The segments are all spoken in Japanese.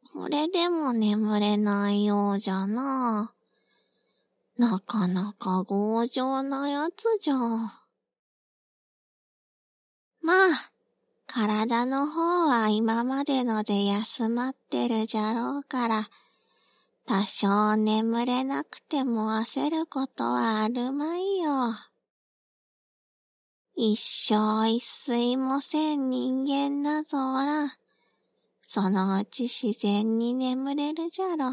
これでも眠れないようじゃな。なかなか強情なやつじゃ。まあ、体の方は今までので休まってるじゃろうから、多少眠れなくても焦ることはあるまいよ。一生一睡もせん人間なぞおらん。そのうち自然に眠れるじゃろ。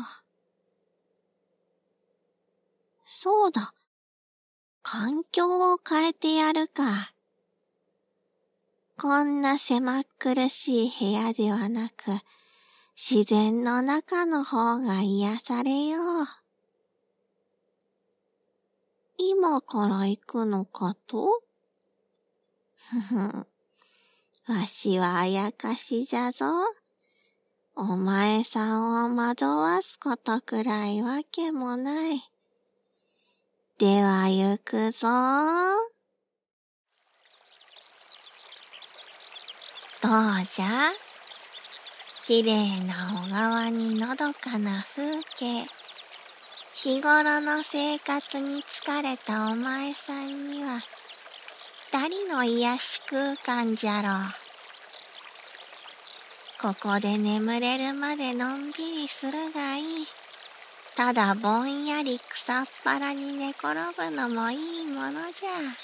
そうだ。環境を変えてやるか。こんな狭っ苦しい部屋ではなく、自然の中の方が癒されよう。今から行くのかと？ふふん。わしはあやかしじゃぞ。お前さんを惑わすことくらいわけもない。では行くぞ。どうじゃ？きれいな小川にのどかな風景。日頃の生活に疲れたお前さんには、二人の癒し空間じゃろう。ここで眠れるまでのんびりするがいい。ただぼんやり草っぱらに寝転ぶのもいいものじゃ。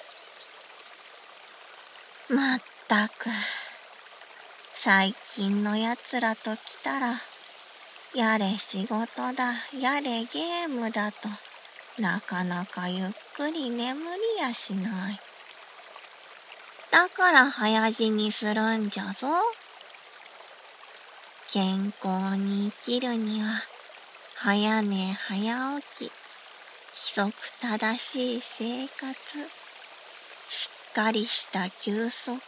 まったく、最近のやつらと来たら、やれ仕事だ、やれゲームだと、なかなかゆっくり眠りやしない。だから早死にするんじゃぞ。健康に生きるには、早寝早起き、規則正しい生活、しっかりした休息。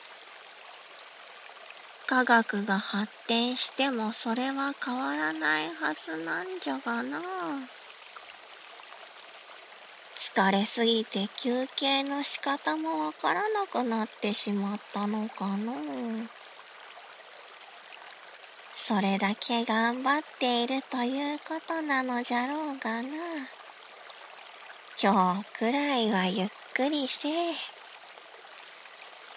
科学が発展してもそれは変わらないはずなんじゃがな。疲れすぎて休憩の仕方もわからなくなってしまったのかのう。それだけ頑張っているということなのじゃろうがな。今日くらいはゆっくりせえ。